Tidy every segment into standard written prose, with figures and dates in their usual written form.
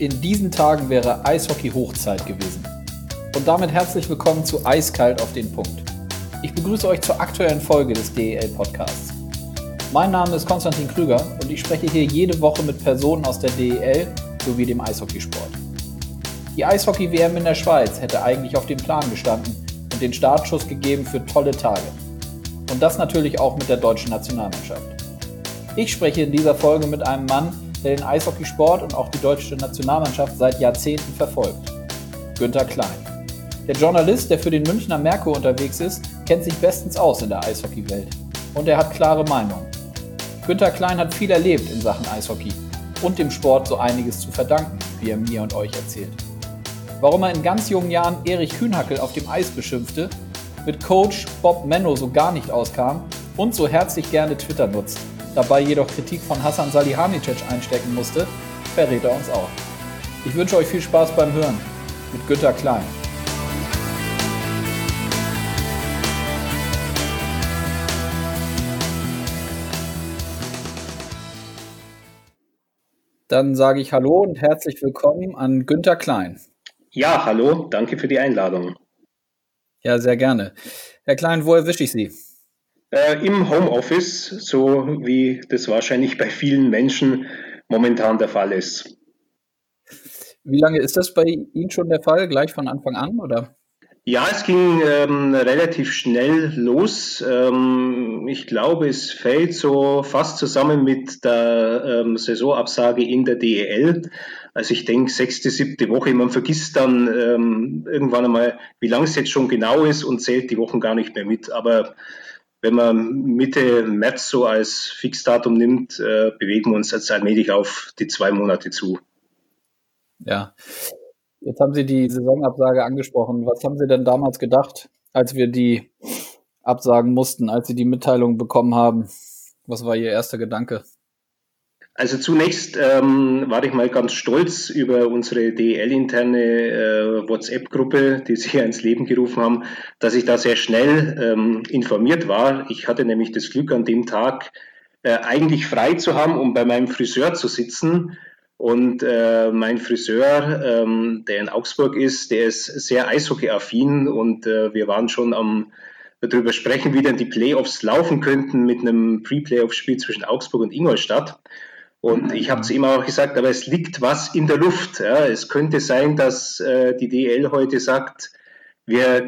In diesen Tagen wäre Eishockey-Hochzeit gewesen. Und damit herzlich willkommen zu Eiskalt auf den Punkt. Ich begrüße euch zur aktuellen Folge des DEL-Podcasts. Mein Name ist Konstantin Krüger und ich spreche hier jede Woche mit Personen aus der DEL sowie dem Eishockeysport. Die Eishockey-WM in der Schweiz hätte eigentlich auf dem Plan gestanden und den Startschuss gegeben für tolle Tage. Und das natürlich auch mit der deutschen Nationalmannschaft. Ich spreche in dieser Folge mit einem Mann, der den Eishockeysport und auch die deutsche Nationalmannschaft seit Jahrzehnten verfolgt. Günther Klein. Der Journalist, der für den Münchner Merkur unterwegs ist, kennt sich bestens aus in der Eishockeywelt. Und er hat klare Meinungen. Günther Klein hat viel erlebt in Sachen Eishockey und dem Sport so einiges zu verdanken, wie er mir und euch erzählt. Warum er in ganz jungen Jahren Erich Kühnhackel auf dem Eis beschimpfte, mit Coach Bob Menno so gar nicht auskam und so herzlich gerne Twitter nutzt, dabei jedoch Kritik von Hasan Salihamidzic einstecken musste, verrät er uns auch. Ich wünsche euch viel Spaß beim Hören mit Günther Klein. Dann sage ich Hallo und herzlich willkommen an Günther Klein. Ja, hallo, danke für die Einladung. Ja, sehr gerne. Herr Klein, wo erwische ich Sie? Im Homeoffice, so wie das wahrscheinlich bei vielen Menschen momentan der Fall ist. Wie lange ist das bei Ihnen schon der Fall? Gleich von Anfang an, oder? Ja, es ging relativ schnell los. Ich glaube, es fällt so fast zusammen mit der Saisonabsage in der DEL. Also ich denke, 6., 7. Woche, man vergisst dann irgendwann einmal, wie lange es jetzt schon genau ist und zählt die Wochen gar nicht mehr mit. Aber wenn man Mitte März so als Fixdatum nimmt, bewegen wir uns jetzt allmählich auf die 2 Monate zu. Ja, jetzt haben Sie die Saisonabsage angesprochen. Was haben Sie denn damals gedacht, als wir die absagen mussten, als Sie die Mitteilung bekommen haben? Was war Ihr erster Gedanke? Also zunächst war ich mal ganz stolz über unsere DEL-interne WhatsApp-Gruppe, die Sie ja ins Leben gerufen haben, dass ich da sehr schnell informiert war. Ich hatte nämlich das Glück, an dem Tag eigentlich frei zu haben, um bei meinem Friseur zu sitzen. Und mein Friseur, der in Augsburg ist, der ist sehr Eishockey-affin und wir waren schon am darüber sprechen, wie denn die Playoffs laufen könnten mit einem Pre-Playoff-Spiel zwischen Augsburg und Ingolstadt. Und ich habe zu ihm auch gesagt, aber es liegt was in der Luft. Ja. Es könnte sein, dass die DEL heute sagt, wir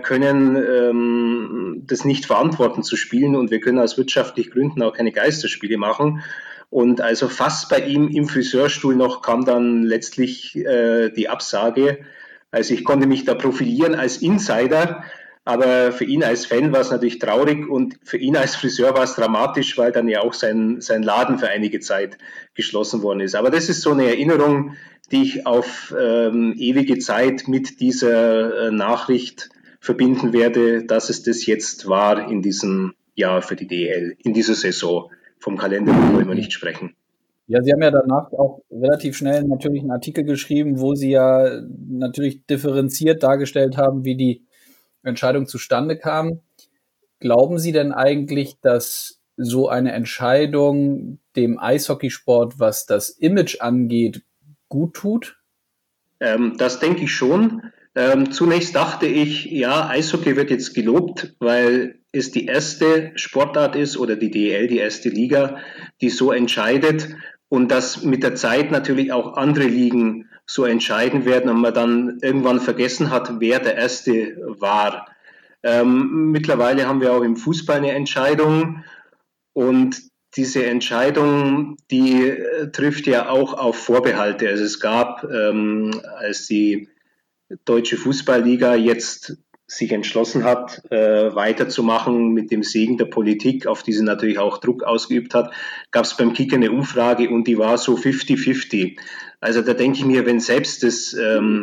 können das nicht verantworten zu spielen und wir können aus wirtschaftlichen Gründen auch keine Geisterspiele machen. Und also fast bei ihm im Friseurstuhl noch kam dann letztlich die Absage. Also ich konnte mich da profilieren als Insider. Aber für ihn als Fan war es natürlich traurig und für ihn als Friseur war es dramatisch, weil dann ja auch sein Laden für einige Zeit geschlossen worden ist. Aber das ist so eine Erinnerung, die ich auf ewige Zeit mit dieser Nachricht verbinden werde, dass es das jetzt war in diesem Jahr für die DEL, in dieser Saison. Vom Kalender wollen wir nicht sprechen. Ja, Sie haben ja danach auch relativ schnell natürlich einen Artikel geschrieben, wo Sie ja natürlich differenziert dargestellt haben, wie die Entscheidung zustande kam. Glauben Sie denn eigentlich, dass so eine Entscheidung dem Eishockeysport, was das Image angeht, gut tut? Das denke ich schon. Zunächst dachte ich, ja, Eishockey wird jetzt gelobt, weil es die erste Sportart ist oder die DEL, die erste Liga, die so entscheidet und dass mit der Zeit natürlich auch andere Ligen so entscheiden werden und man dann irgendwann vergessen hat, wer der Erste war. Mittlerweile haben wir auch im Fußball eine Entscheidung und diese Entscheidung, die trifft ja auch auf Vorbehalte. Also es gab, als die Deutsche Fußballliga jetzt sich entschlossen hat, weiterzumachen mit dem Segen der Politik, auf die sie natürlich auch Druck ausgeübt hat, gab es beim Kicker eine Umfrage und die war so 50-50. Also da denke ich mir, wenn selbst das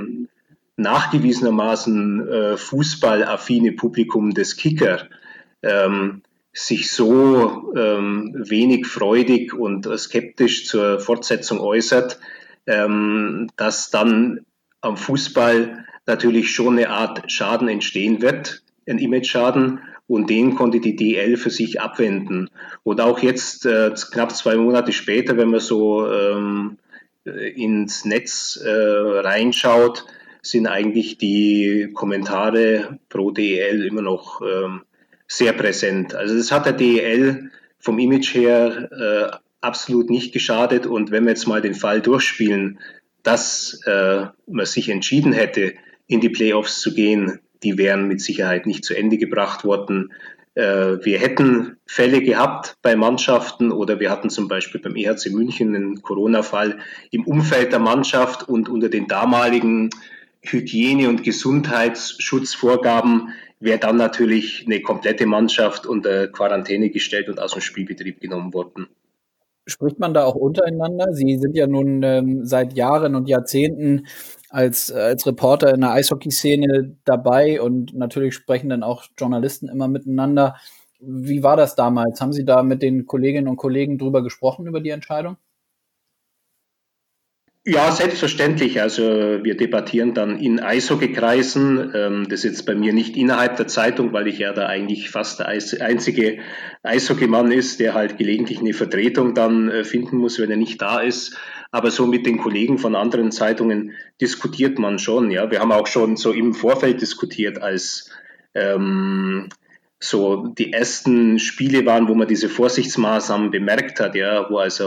nachgewiesenermaßen fußballaffine Publikum des Kicker sich so wenig freudig und skeptisch zur Fortsetzung äußert, dass dann am Fußball natürlich schon eine Art Schaden entstehen wird, ein Image-Schaden, und den konnte die DEL für sich abwenden. Und auch jetzt, knapp 2 Monate später, wenn man so ins Netz reinschaut, sind eigentlich die Kommentare pro DEL immer noch sehr präsent. Also das hat der DEL vom Image her absolut nicht geschadet. Und wenn wir jetzt mal den Fall durchspielen, dass man sich entschieden hätte, in die Playoffs zu gehen, die wären mit Sicherheit nicht zu Ende gebracht worden. Wir hätten Fälle gehabt bei Mannschaften oder wir hatten zum Beispiel beim EHC München einen Corona-Fall im Umfeld der Mannschaft und unter den damaligen Hygiene- und Gesundheitsschutzvorgaben wäre dann natürlich eine komplette Mannschaft unter Quarantäne gestellt und aus dem Spielbetrieb genommen worden. Spricht man da auch untereinander? Sie sind ja nun seit Jahren und Jahrzehnten als Reporter in der Eishockeyszene dabei und natürlich sprechen dann auch Journalisten immer miteinander. Wie war das damals? Haben Sie da mit den Kolleginnen und Kollegen drüber gesprochen, über die Entscheidung? Ja, selbstverständlich. Also wir debattieren dann in Eishockeykreisen. Das ist jetzt bei mir nicht innerhalb der Zeitung, weil ich ja da eigentlich fast der einzige Eishockeymann ist, der halt gelegentlich eine Vertretung dann finden muss, wenn er nicht da ist. Aber so mit den Kollegen von anderen Zeitungen diskutiert man schon. Ja, wir haben auch schon so im Vorfeld diskutiert, als so die ersten Spiele waren, wo man diese Vorsichtsmaßnahmen bemerkt hat. Ja,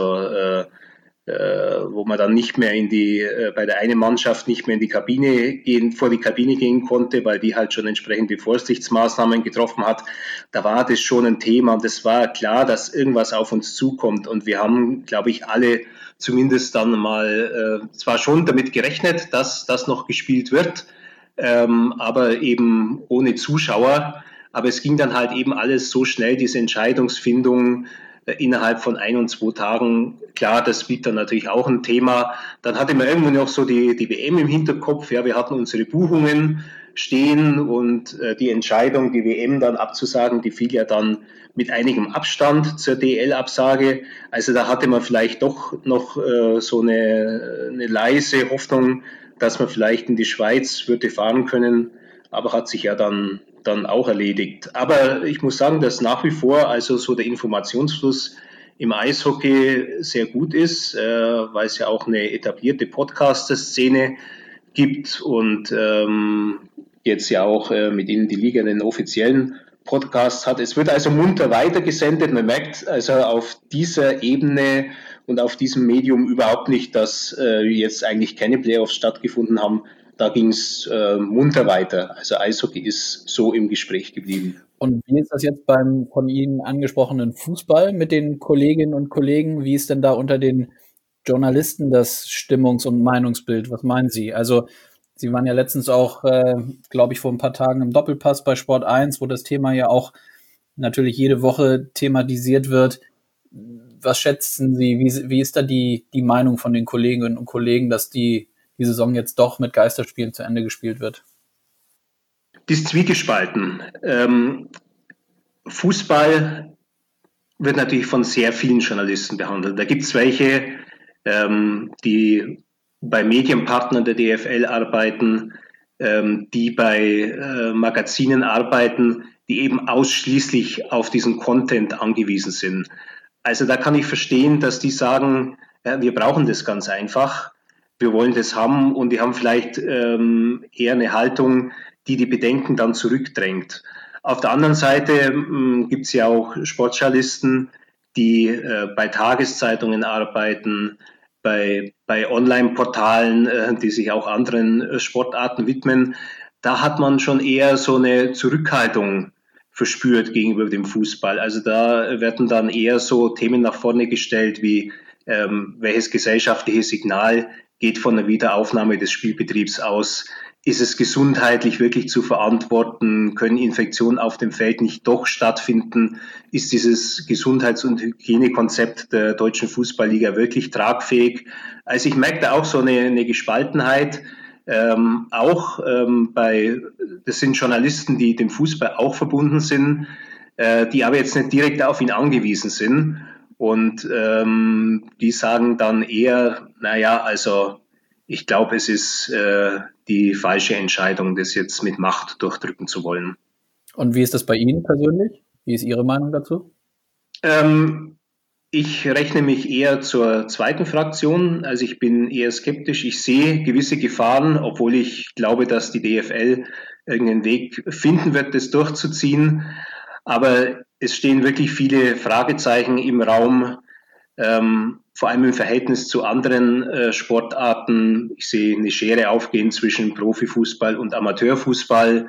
wo man dann nicht mehr bei der einen Mannschaft nicht mehr vor die Kabine gehen konnte, weil die halt schon entsprechende Vorsichtsmaßnahmen getroffen hat. Da war das schon ein Thema und es war klar, dass irgendwas auf uns zukommt und wir haben, glaube ich, alle zumindest dann mal zwar schon damit gerechnet, dass das noch gespielt wird, aber eben ohne Zuschauer. Aber es ging dann halt eben alles so schnell, diese Entscheidungsfindung, innerhalb von 1 und 2 Tagen. Klar, das spielt dann natürlich auch ein Thema. Dann hatte man irgendwo noch so die WM im Hinterkopf. Ja, wir hatten unsere Buchungen stehen und die Entscheidung, die WM dann abzusagen, die fiel ja dann mit einigem Abstand zur DL-Absage. Also da hatte man vielleicht doch noch so eine leise Hoffnung, dass man vielleicht in die Schweiz würde fahren können, aber hat sich ja dann auch erledigt. Aber ich muss sagen, dass nach wie vor also so der Informationsfluss im Eishockey sehr gut ist, weil es ja auch eine etablierte Podcaster-Szene gibt und jetzt ja auch mit Ihnen die Liga einen offiziellen Podcast hat. Es wird also munter weitergesendet. Man merkt also auf dieser Ebene und auf diesem Medium überhaupt nicht, dass jetzt eigentlich keine Playoffs stattgefunden haben. Da ging es munter weiter. Also Eishockey ist so im Gespräch geblieben. Und wie ist das jetzt beim von Ihnen angesprochenen Fußball mit den Kolleginnen und Kollegen? Wie ist denn da unter den Journalisten das Stimmungs- und Meinungsbild? Was meinen Sie? Also Sie waren ja letztens auch, glaube ich, vor ein paar Tagen im Doppelpass bei Sport 1, wo das Thema ja auch natürlich jede Woche thematisiert wird. Was schätzen Sie? Wie ist da die Meinung von den Kolleginnen und Kollegen, dass die Saison jetzt doch mit Geisterspielen zu Ende gespielt wird? Die ist zwiegespalten. Fußball wird natürlich von sehr vielen Journalisten behandelt. Da gibt es welche, die bei Medienpartnern der DFL arbeiten, die bei Magazinen arbeiten, die eben ausschließlich auf diesen Content angewiesen sind. Also da kann ich verstehen, dass die sagen, ja, wir brauchen das ganz einfach, wir wollen das haben und die haben vielleicht eher eine Haltung, die Bedenken dann zurückdrängt. Auf der anderen Seite gibt es ja auch Sportjournalisten, die bei Tageszeitungen arbeiten, bei Online-Portalen, die sich auch anderen Sportarten widmen. Da hat man schon eher so eine Zurückhaltung verspürt gegenüber dem Fußball. Also da werden dann eher so Themen nach vorne gestellt wie welches gesellschaftliche Signal geht von der Wiederaufnahme des Spielbetriebs aus? Ist es gesundheitlich wirklich zu verantworten? Können Infektionen auf dem Feld nicht doch stattfinden? Ist dieses Gesundheits- und Hygienekonzept der deutschen Fußballliga wirklich tragfähig? Also ich merke da auch so eine Gespaltenheit. Das sind Journalisten, die dem Fußball auch verbunden sind, die aber jetzt nicht direkt auf ihn angewiesen sind. Und die sagen dann eher, naja, also ich glaube, es ist die falsche Entscheidung, das jetzt mit Macht durchdrücken zu wollen. Und wie ist das bei Ihnen persönlich? Wie ist Ihre Meinung dazu? Ähm, Ich rechne mich eher zur zweiten Fraktion. Also ich bin eher skeptisch. Ich sehe gewisse Gefahren, obwohl ich glaube, dass die DFL irgendeinen Weg finden wird, das durchzuziehen. Aber es stehen wirklich viele Fragezeichen im Raum, vor allem im Verhältnis zu anderen Sportarten. Ich sehe eine Schere aufgehen zwischen Profifußball und Amateurfußball.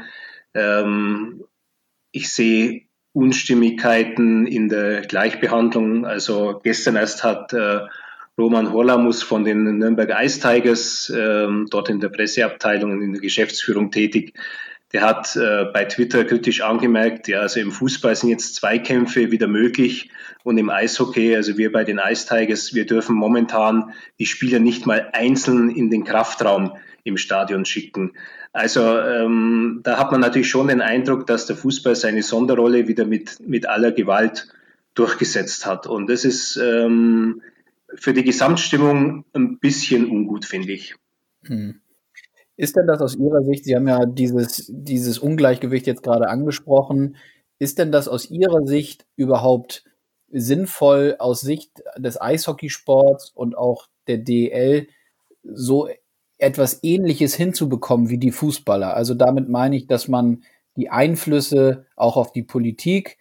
Ich sehe Unstimmigkeiten in der Gleichbehandlung. Also gestern erst hat Roman Horlamus von den Nürnberg Ice Tigers, dort in der Presseabteilung und in der Geschäftsführung tätig, der hat bei Twitter kritisch angemerkt, ja, also im Fußball sind jetzt Zweikämpfe wieder möglich und im Eishockey, also wir bei den Ice Tigers, wir dürfen momentan die Spieler nicht mal einzeln in den Kraftraum im Stadion schicken. Also da hat man natürlich schon den Eindruck, dass der Fußball seine Sonderrolle wieder mit aller Gewalt durchgesetzt hat. Und das ist für die Gesamtstimmung ein bisschen ungut, finde ich. Ist denn das aus Ihrer Sicht, Sie haben ja dieses Ungleichgewicht jetzt gerade angesprochen, ist denn das aus Ihrer Sicht überhaupt sinnvoll, aus Sicht des Eishockeysports und auch der DEL so etwas Ähnliches hinzubekommen wie die Fußballer? Also damit meine ich, dass man die Einflüsse auch auf die Politik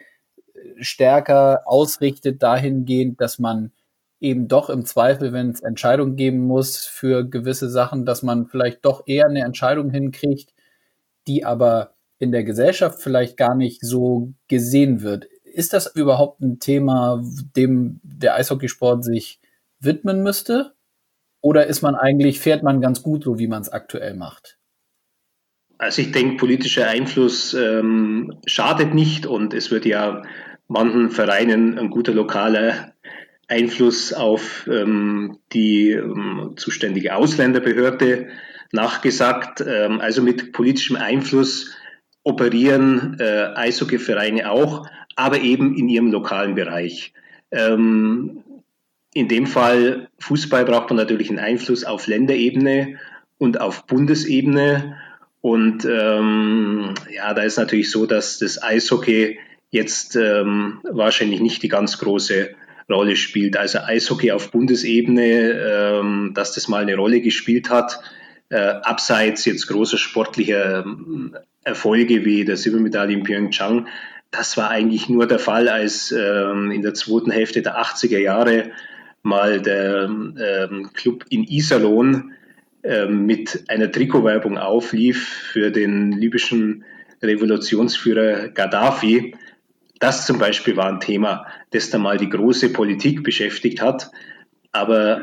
stärker ausrichtet dahingehend, dass man eben doch im Zweifel, wenn es Entscheidungen geben muss für gewisse Sachen, dass man vielleicht doch eher eine Entscheidung hinkriegt, die aber in der Gesellschaft vielleicht gar nicht so gesehen wird. Ist das überhaupt ein Thema, dem der Eishockeysport sich widmen müsste? Oder fährt man ganz gut so, wie man es aktuell macht? Also ich denke, politischer Einfluss schadet nicht und es wird ja manchen Vereinen ein guter lokaler Einfluss auf die zuständige Ausländerbehörde nachgesagt. Also mit politischem Einfluss operieren Eishockeyvereine auch, aber eben in ihrem lokalen Bereich. In dem Fall Fußball braucht man natürlich einen Einfluss auf Länderebene und auf Bundesebene. Und ja, da ist natürlich so, dass das Eishockey jetzt wahrscheinlich nicht die ganz große Rolle spielt. Also Eishockey auf Bundesebene, dass das mal eine Rolle gespielt hat, abseits jetzt großer sportlicher Erfolge wie der Silbermedaille in Pyeongchang, das war eigentlich nur der Fall, als in der zweiten Hälfte der 80er Jahre mal der Club in Iserlohn mit einer Trikotwerbung auflief für den libyschen Revolutionsführer Gaddafi. Das zum Beispiel war ein Thema, das da mal die große Politik beschäftigt hat. Aber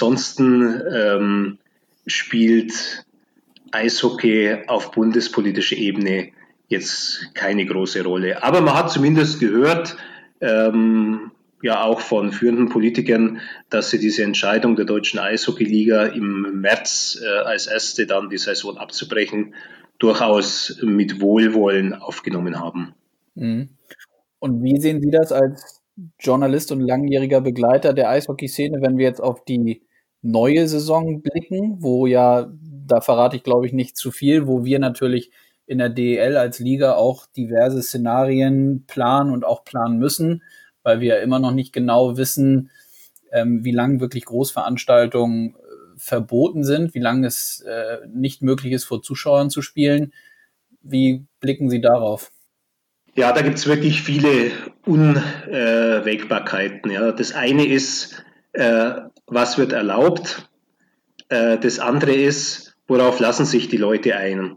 ansonsten spielt Eishockey auf bundespolitischer Ebene jetzt keine große Rolle. Aber man hat zumindest gehört, ja auch von führenden Politikern, dass sie diese Entscheidung der deutschen Eishockeyliga im März als erste dann die Saison abzubrechen, durchaus mit Wohlwollen aufgenommen haben. Mhm. Und wie sehen Sie das als Journalist und langjähriger Begleiter der Eishockey-Szene, wenn wir jetzt auf die neue Saison blicken, wo ja, da verrate ich glaube ich nicht zu viel, wo wir natürlich in der DEL als Liga auch diverse Szenarien planen und auch planen müssen, weil wir ja immer noch nicht genau wissen, wie lange wirklich Großveranstaltungen verboten sind, wie lange es nicht möglich ist, vor Zuschauern zu spielen. Wie blicken Sie darauf? Ja, da gibt es wirklich viele Unwägbarkeiten. Ja. Das eine ist, was wird erlaubt? Das andere ist, worauf lassen sich die Leute ein?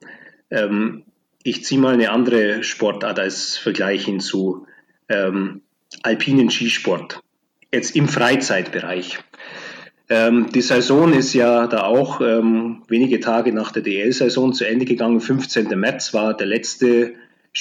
Ich ziehe mal eine andere Sportart als Vergleich hinzu. Alpinen Skisport. Jetzt im Freizeitbereich. Die Saison ist ja da auch wenige Tage nach der DL-Saison zu Ende gegangen. 15. März war der letzte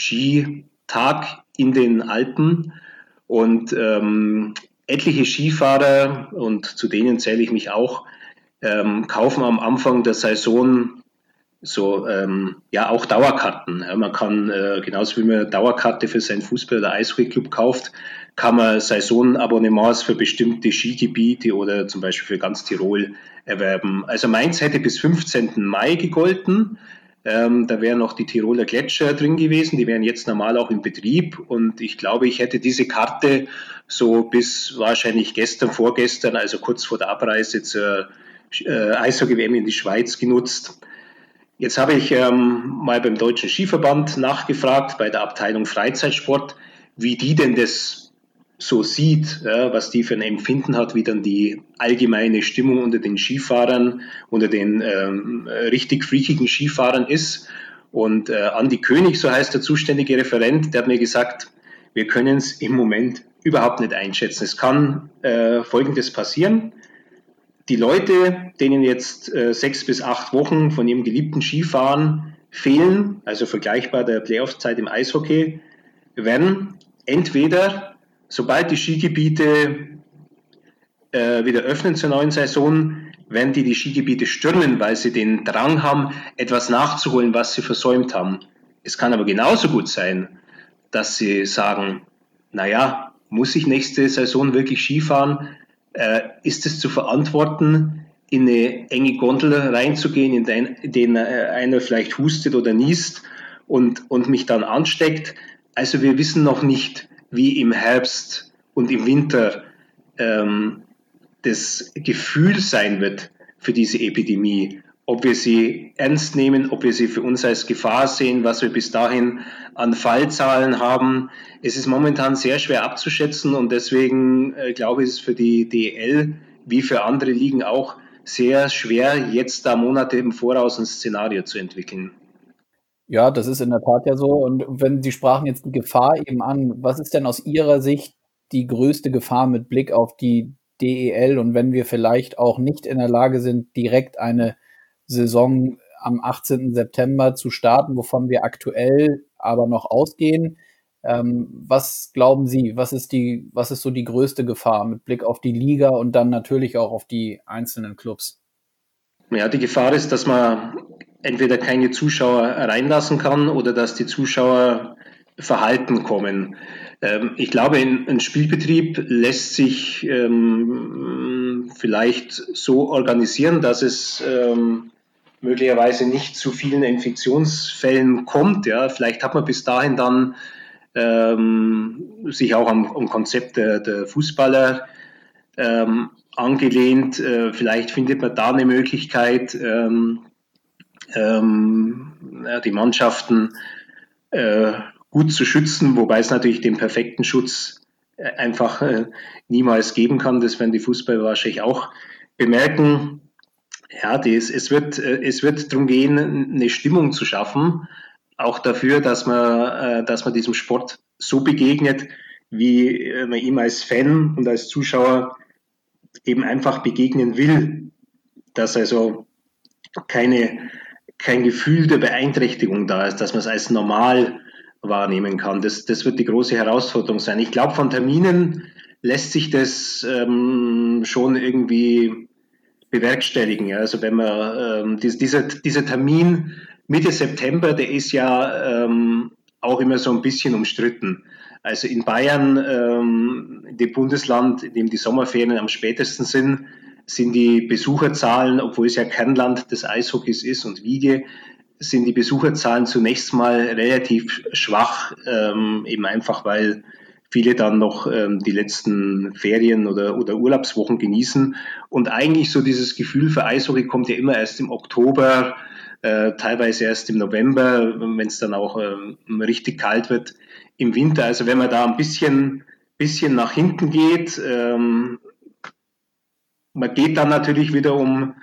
Skitag in den Alpen und etliche Skifahrer, und zu denen zähle ich mich auch, kaufen am Anfang der Saison so ja auch Dauerkarten. Ja, man kann genauso wie man eine Dauerkarte für seinen Fußball- oder Eishockeyclub kauft, kann man Saisonabonnements für bestimmte Skigebiete oder zum Beispiel für ganz Tirol erwerben. Also Mainz hätte bis 15. Mai gegolten. Da wären noch die Tiroler Gletscher drin gewesen, die wären jetzt normal auch im Betrieb. Und ich glaube, ich hätte diese Karte so bis wahrscheinlich gestern, vorgestern, also kurz vor der Abreise zur Eishockey-WM in die Schweiz genutzt. Jetzt habe ich mal beim Deutschen Skiverband nachgefragt, bei der Abteilung Freizeitsport, wie die denn das so sieht, ja, was die für ein Empfinden hat, wie dann die allgemeine Stimmung unter den Skifahrern, unter den richtig freakigen Skifahrern ist. Und Andi König, so heißt der zuständige Referent, der hat mir gesagt, wir können es im Moment überhaupt nicht einschätzen. Es kann Folgendes passieren. Die Leute, denen jetzt 6 bis 8 Wochen von ihrem geliebten Skifahren fehlen, also vergleichbar der Playoff-Zeit im Eishockey, werden entweder, sobald die Skigebiete wieder öffnen zur neuen Saison, werden die Skigebiete stürmen, weil sie den Drang haben, etwas nachzuholen, was sie versäumt haben. Es kann aber genauso gut sein, dass sie sagen, naja, muss ich nächste Saison wirklich Skifahren? Ist es zu verantworten, in eine enge Gondel reinzugehen, in der einer vielleicht hustet oder niest und mich dann ansteckt? Also wir wissen noch nicht, wie im Herbst und im Winter das Gefühl sein wird für diese Epidemie. Ob wir sie ernst nehmen, ob wir sie für uns als Gefahr sehen, was wir bis dahin an Fallzahlen haben. Es ist momentan sehr schwer abzuschätzen und deswegen glaube ich, ist es für die DEL wie für andere Ligen auch sehr schwer, jetzt da Monate im Voraus ein Szenario zu entwickeln. Ja, das ist in der Tat ja so. Und wenn Sie sprachen jetzt die Gefahr eben an, was ist denn aus Ihrer Sicht die größte Gefahr mit Blick auf die DEL? Und wenn wir vielleicht auch nicht in der Lage sind, direkt eine Saison am 18. September zu starten, wovon wir aktuell aber noch ausgehen, was glauben Sie, was ist so die größte Gefahr mit Blick auf die Liga und dann natürlich auch auf die einzelnen Clubs? Ja, die Gefahr ist, dass man entweder keine Zuschauer reinlassen kann oder dass die Zuschauer verhalten kommen. Ich glaube, ein Spielbetrieb lässt sich vielleicht so organisieren, dass es möglicherweise nicht zu vielen Infektionsfällen kommt. Ja, vielleicht hat man bis dahin dann sich auch am Konzept der Fußballer angelehnt. Vielleicht findet man da eine Möglichkeit, die Mannschaften äh, gut zu schützen, wobei es natürlich den perfekten Schutz einfach niemals geben kann. Das werden die Fußballer wahrscheinlich auch bemerken. Ja, es wird darum gehen, eine Stimmung zu schaffen, auch dafür, dass man diesem Sport so begegnet, wie man ihm als Fan und als Zuschauer eben einfach begegnen will, dass also keine, kein Gefühl der Beeinträchtigung da ist, dass man es als normal wahrnehmen kann. Das wird die große Herausforderung sein. Ich glaube, von Terminen lässt sich das schon irgendwie bewerkstelligen. Ja. Also wenn man dieser Termin Mitte September, der ist ja auch immer so ein bisschen umstritten. Also in Bayern, dem Bundesland, in dem die Sommerferien am spätesten sind die Besucherzahlen, obwohl es ja Kernland des Eishockeys ist und Wiege, sind die Besucherzahlen zunächst mal relativ schwach, eben einfach weil viele dann noch die letzten Ferien oder Urlaubswochen genießen. Und eigentlich so dieses Gefühl für Eishockey kommt ja immer erst im Oktober, teilweise erst im November, wenn es dann auch richtig kalt wird im Winter. Also wenn man da ein bisschen nach hinten geht, man geht dann natürlich wieder um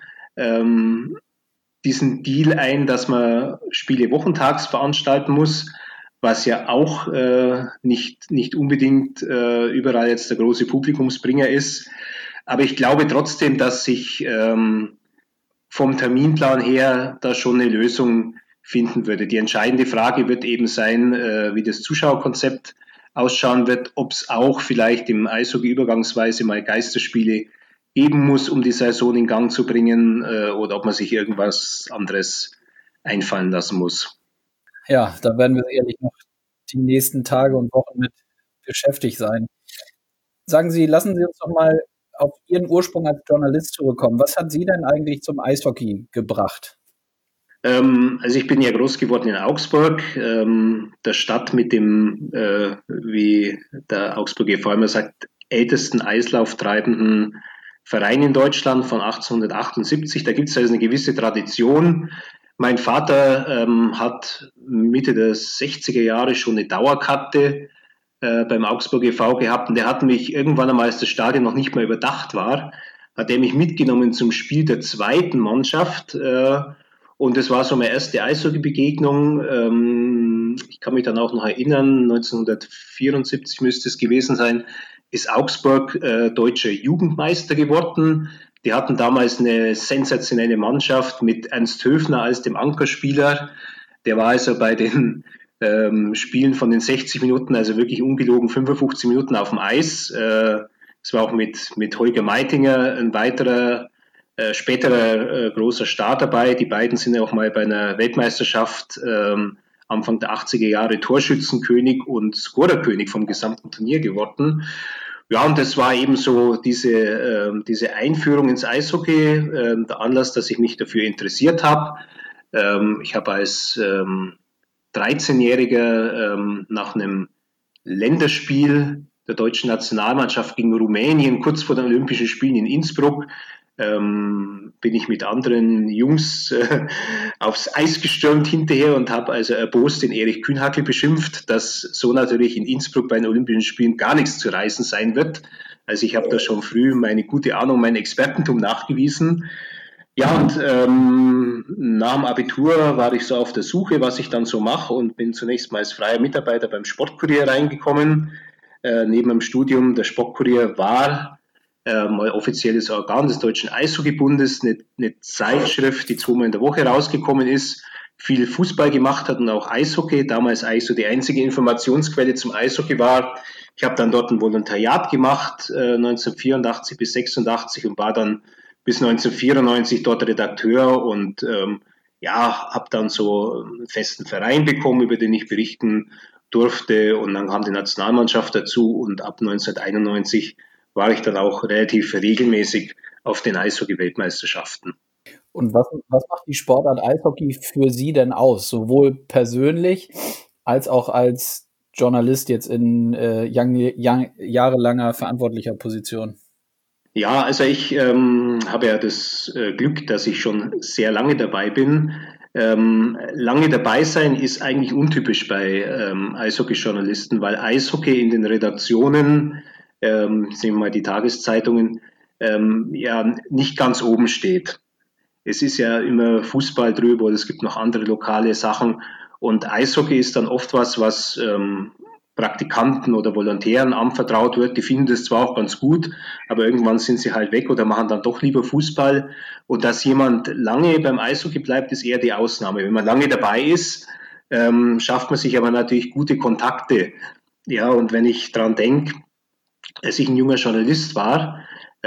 diesen Deal ein, dass man Spiele wochentags veranstalten muss, was ja auch nicht unbedingt überall jetzt der große Publikumsbringer ist. Aber ich glaube trotzdem, dass sich vom Terminplan her da schon eine Lösung finden würde. Die entscheidende Frage wird eben sein, wie das Zuschauerkonzept ausschauen wird, ob es auch vielleicht im Eishockey übergangsweise mal Geisterspiele geben muss, um die Saison in Gang zu bringen, oder ob man sich irgendwas anderes einfallen lassen muss. Ja, da werden wir sicherlich noch die nächsten Tage und Wochen mit beschäftigt sein. Sagen Sie, lassen Sie uns doch mal auf Ihren Ursprung als Journalist zurückkommen. Was hat Sie denn eigentlich zum Eishockey gebracht? Also ich bin ja groß geworden in Augsburg, der Stadt mit dem, wie der Augsburger vor immer sagt, ältesten eislauftreibenden Verein in Deutschland von 1878. Da gibt es also eine gewisse Tradition. Mein Vater hat Mitte der 60er Jahre schon eine Dauerkarte beim Augsburg e.V. gehabt und der hat mich irgendwann einmal, als das Stadion noch nicht mehr überdacht war, hat er mich mitgenommen zum Spiel der zweiten Mannschaft. Und das war so meine erste Eishockey-Begegnung. Ich kann mich dann auch noch erinnern, 1974 müsste es gewesen sein, ist Augsburg deutscher Jugendmeister geworden. Die hatten damals eine sensationelle Mannschaft mit Ernst Höfner als dem Ankerspieler. Der war also bei den Spielen von den 60 Minuten, also wirklich ungelogen 55 Minuten auf dem Eis. Es war auch mit Holger Meitinger ein weiterer späterer großer Star dabei. Die beiden sind ja auch mal bei einer Weltmeisterschaft Anfang der 80er Jahre Torschützenkönig und Scorerkönig vom gesamten Turnier geworden. Ja, und das war eben so diese Einführung ins Eishockey, der Anlass, dass ich mich dafür interessiert habe. Ich habe als 13-Jähriger nach einem Länderspiel der deutschen Nationalmannschaft gegen Rumänien kurz vor den Olympischen Spielen in Innsbruck bin ich mit anderen Jungs aufs Eis gestürmt hinterher und habe also erbost den Erich Kühnhackl beschimpft, dass so natürlich in Innsbruck bei den Olympischen Spielen gar nichts zu reißen sein wird. Also ich habe da schon früh meine gute Ahnung, mein Expertentum nachgewiesen. Ja, und nach dem Abitur war ich so auf der Suche, was ich dann so mache und bin zunächst mal als freier Mitarbeiter beim Sportkurier reingekommen. Neben dem Studium, der Sportkurier war mal offizielles Organ des Deutschen Eishockeybundes, eine Zeitschrift, die zweimal in der Woche rausgekommen ist, viel Fußball gemacht hat und auch Eishockey, damals eigentlich so die einzige Informationsquelle zum Eishockey war. Ich habe dann dort ein Volontariat gemacht, 1984 bis 86 und war dann bis 1994 dort Redakteur und habe dann so einen festen Verein bekommen, über den ich berichten durfte und dann kam die Nationalmannschaft dazu und ab 1991 war ich dann auch relativ regelmäßig auf den Eishockey-Weltmeisterschaften. Und was macht die Sportart Eishockey für Sie denn aus? Sowohl persönlich als auch als Journalist jetzt in jahrelanger verantwortlicher Position? Ja, also ich habe ja das Glück, dass ich schon sehr lange dabei bin. Lange dabei sein ist eigentlich untypisch bei Eishockey-Journalisten, weil Eishockey in den Redaktionen, sehen wir mal die Tageszeitungen, ja nicht ganz oben steht. Es ist ja immer Fußball drüber oder es gibt noch andere lokale Sachen und Eishockey ist dann oft was Praktikanten oder Volontären anvertraut wird. Die finden das zwar auch ganz gut, aber irgendwann sind sie halt weg oder machen dann doch lieber Fußball. Und dass jemand lange beim Eishockey bleibt, ist eher die Ausnahme. Wenn man lange dabei ist, schafft man sich aber natürlich gute Kontakte. Ja, und wenn ich dran denke, als ich ein junger Journalist war,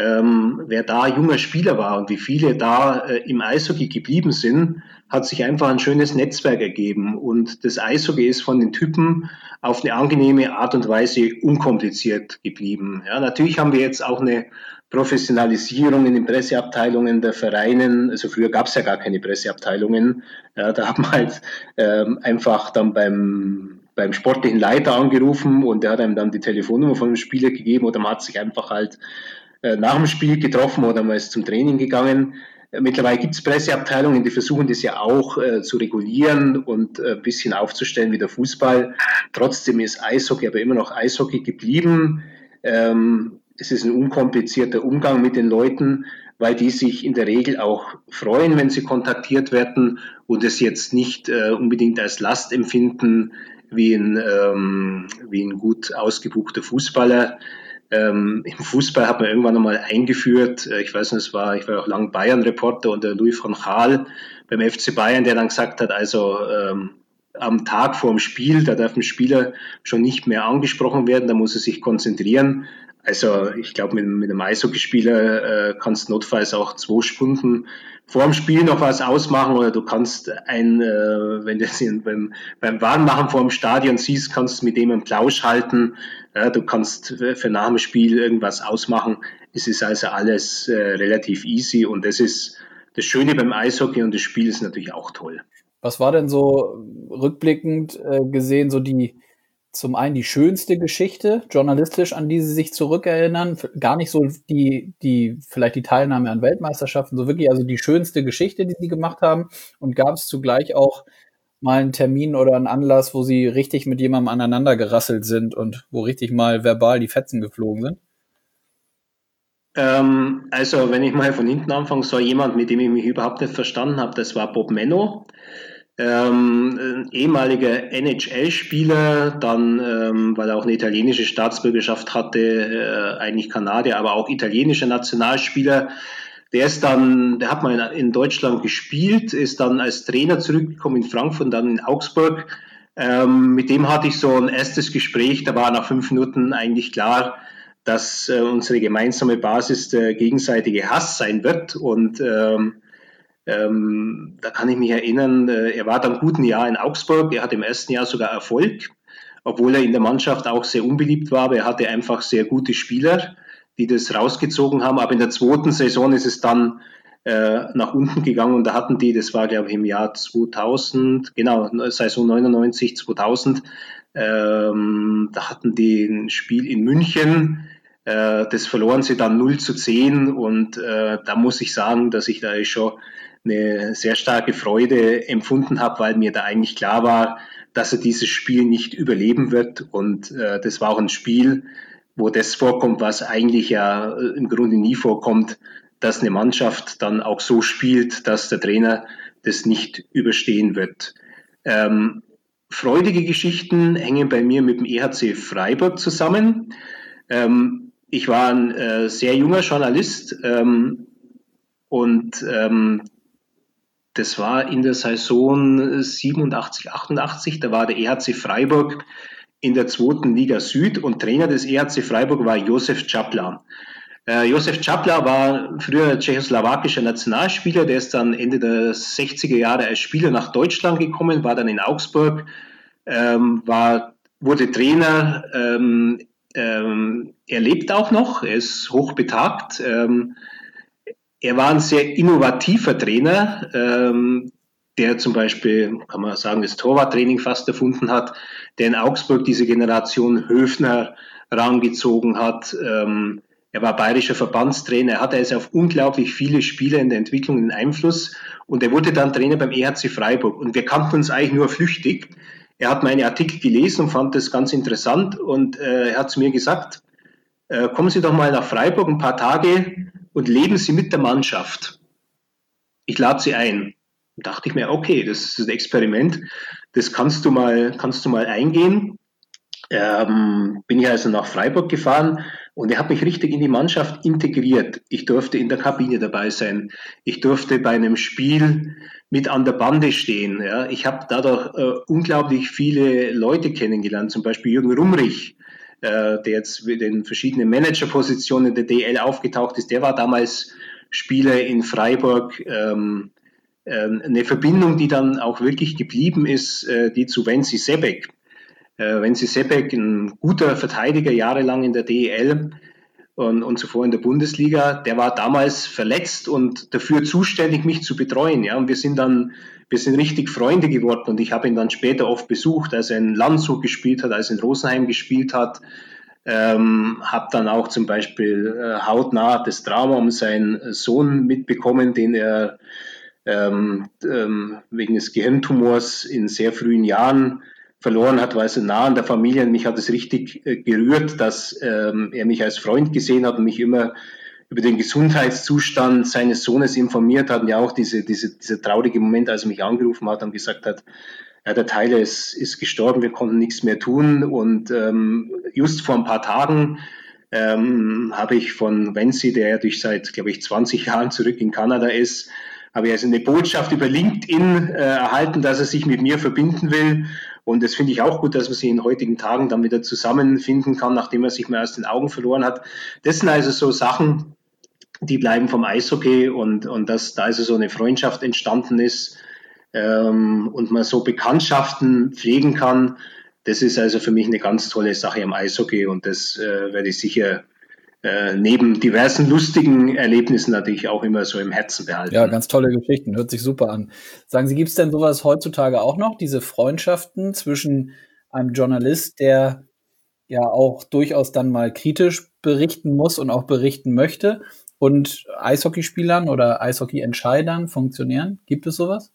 wer da junger Spieler war und wie viele da im Eishockey geblieben sind, hat sich einfach ein schönes Netzwerk ergeben. Und das Eishockey ist von den Typen auf eine angenehme Art und Weise unkompliziert geblieben. Ja, natürlich haben wir jetzt auch eine Professionalisierung in den Presseabteilungen der Vereinen. Also früher gab es ja gar keine Presseabteilungen. Ja, da hat man halt einfach dann beim sportlichen Leiter angerufen und der hat einem dann die Telefonnummer von dem Spieler gegeben oder man hat sich einfach halt nach dem Spiel getroffen oder man ist zum Training gegangen. Mittlerweile gibt es Presseabteilungen, die versuchen das ja auch zu regulieren und ein bisschen aufzustellen wie der Fußball. Trotzdem ist Eishockey aber immer noch Eishockey geblieben. Es ist ein unkomplizierter Umgang mit den Leuten, weil die sich in der Regel auch freuen, wenn sie kontaktiert werden und es jetzt nicht unbedingt als Last empfinden wie ein gut ausgebuchter Fußballer. Im Fußball hat man irgendwann einmal eingeführt, ich weiß nicht, ich war auch lange Bayern-Reporter und der Louis van Gaal beim FC Bayern, der dann gesagt hat, also am Tag vor dem Spiel, da darf ein Spieler schon nicht mehr angesprochen werden, da muss er sich konzentrieren. Also ich glaube, mit einem Eishockeyspieler kannst du notfalls auch 2 Stunden vor dem Spiel noch was ausmachen oder du kannst wenn du es beim Warmmachen vor dem Stadion siehst, kannst du mit dem einen Plausch halten. Ja, du kannst für nach dem Spiel irgendwas ausmachen. Es ist also alles relativ easy und das ist das Schöne beim Eishockey und das Spiel ist natürlich auch toll. Was war denn so rückblickend gesehen so zum einen die schönste Geschichte, journalistisch, an die Sie sich zurückerinnern? Gar nicht so vielleicht die Teilnahme an Weltmeisterschaften, so wirklich also die schönste Geschichte, die Sie gemacht haben. Und gab es zugleich auch mal einen Termin oder einen Anlass, wo Sie richtig mit jemandem aneinander gerasselt sind und wo richtig mal verbal die Fetzen geflogen sind? Also wenn ich mal von hinten anfange, so jemand, mit dem ich mich überhaupt nicht verstanden habe, das war Bob Menno. Ein ehemaliger NHL-Spieler, dann, weil er auch eine italienische Staatsbürgerschaft hatte, eigentlich Kanadier, aber auch italienischer Nationalspieler. Der hat mal in Deutschland gespielt, ist dann als Trainer zurückgekommen in Frankfurt und dann in Augsburg. Mit dem hatte ich so ein erstes Gespräch, da war nach 5 Minuten eigentlich klar, dass unsere gemeinsame Basis der gegenseitige Hass sein wird und da kann ich mich erinnern, er war dann guten Jahr in Augsburg, er hatte im ersten Jahr sogar Erfolg, obwohl er in der Mannschaft auch sehr unbeliebt war, aber er hatte einfach sehr gute Spieler, die das rausgezogen haben, aber in der zweiten Saison ist es dann nach unten gegangen und da hatten die, das war glaube ich im Jahr 2000, genau, Saison 99, 2000, da hatten die ein Spiel in München, das verloren sie dann 0-10 und da muss ich sagen, dass ich da schon eine sehr starke Freude empfunden habe, weil mir da eigentlich klar war, dass er dieses Spiel nicht überleben wird. Und das war auch ein Spiel, wo das vorkommt, was eigentlich ja im Grunde nie vorkommt, dass eine Mannschaft dann auch so spielt, dass der Trainer das nicht überstehen wird. Freudige Geschichten hängen bei mir mit dem EHC Freiburg zusammen. Ich war ein sehr junger Journalist und das war in der Saison 87, 88, da war der EHC Freiburg in der zweiten Liga Süd und Trainer des EHC Freiburg war Josef Čapla. Josef Čapla war früher tschechoslowakischer Nationalspieler, der ist dann Ende der 60er Jahre als Spieler nach Deutschland gekommen, war dann in Augsburg, wurde Trainer, er lebt auch noch, er ist hochbetagt, er war ein sehr innovativer Trainer, der zum Beispiel, kann man sagen, das Torwarttraining fast erfunden hat, der in Augsburg diese Generation Höfner rangezogen hat. Er war bayerischer Verbandstrainer, er hatte also auf unglaublich viele Spieler in der Entwicklung einen Einfluss und er wurde dann Trainer beim EHC Freiburg und wir kannten uns eigentlich nur flüchtig. Er hat meine Artikel gelesen und fand das ganz interessant und er hat zu mir gesagt, kommen Sie doch mal nach Freiburg ein paar Tage und leben Sie mit der Mannschaft. Ich lade Sie ein. Da dachte ich mir, okay, das ist ein Experiment, das kannst du mal eingehen. Bin ich also nach Freiburg gefahren und er hat mich richtig in die Mannschaft integriert. Ich durfte in der Kabine dabei sein. Ich durfte bei einem Spiel mit an der Bande stehen. Ja. Ich habe dadurch unglaublich viele Leute kennengelernt, zum Beispiel Jürgen Rumrich, der jetzt in den verschiedenen Managerpositionen der DL aufgetaucht ist. Der war damals Spieler in Freiburg. Eine Verbindung, die dann auch wirklich geblieben ist, die zu Wensi Sebek. Wensi Sebek, ein guter Verteidiger, jahrelang in der DEL und zuvor in der Bundesliga, der war damals verletzt und dafür zuständig, mich zu betreuen. Ja, und wir sind richtig Freunde geworden und ich habe ihn dann später oft besucht, als er in Landshut gespielt hat, als er in Rosenheim gespielt hat. Habe dann auch zum Beispiel hautnah das Drama um seinen Sohn mitbekommen, den er wegen des Gehirntumors in sehr frühen Jahren verloren hat, war also nah an der Familie. Und mich hat es richtig gerührt, dass er mich als Freund gesehen hat und mich immer über den Gesundheitszustand seines Sohnes informiert hat. Und ja auch dieser traurige Moment, als er mich angerufen hat und gesagt hat, ja, der Tyler ist gestorben, wir konnten nichts mehr tun. Und just vor ein paar Tagen habe ich von Wensi, der ja durch seit, glaube ich, 20 Jahren zurück in Kanada ist, habe ich also eine Botschaft über LinkedIn erhalten, dass er sich mit mir verbinden will. Und das finde ich auch gut, dass man sich in heutigen Tagen dann wieder zusammenfinden kann, nachdem er sich mal aus den Augen verloren hat. Das sind also so Sachen, die bleiben vom Eishockey und dass da also so eine Freundschaft entstanden ist und man so Bekanntschaften pflegen kann. Das ist also für mich eine ganz tolle Sache am Eishockey und das werde ich sicher neben diversen lustigen Erlebnissen natürlich auch immer so im Herzen behalten. Ja, ganz tolle Geschichten, hört sich super an. Sagen Sie, gibt es denn sowas heutzutage auch noch, diese Freundschaften zwischen einem Journalist, der ja auch durchaus dann mal kritisch berichten muss und auch berichten möchte, und Eishockeyspielern oder Eishockeyentscheidern, Funktionären? Gibt es sowas?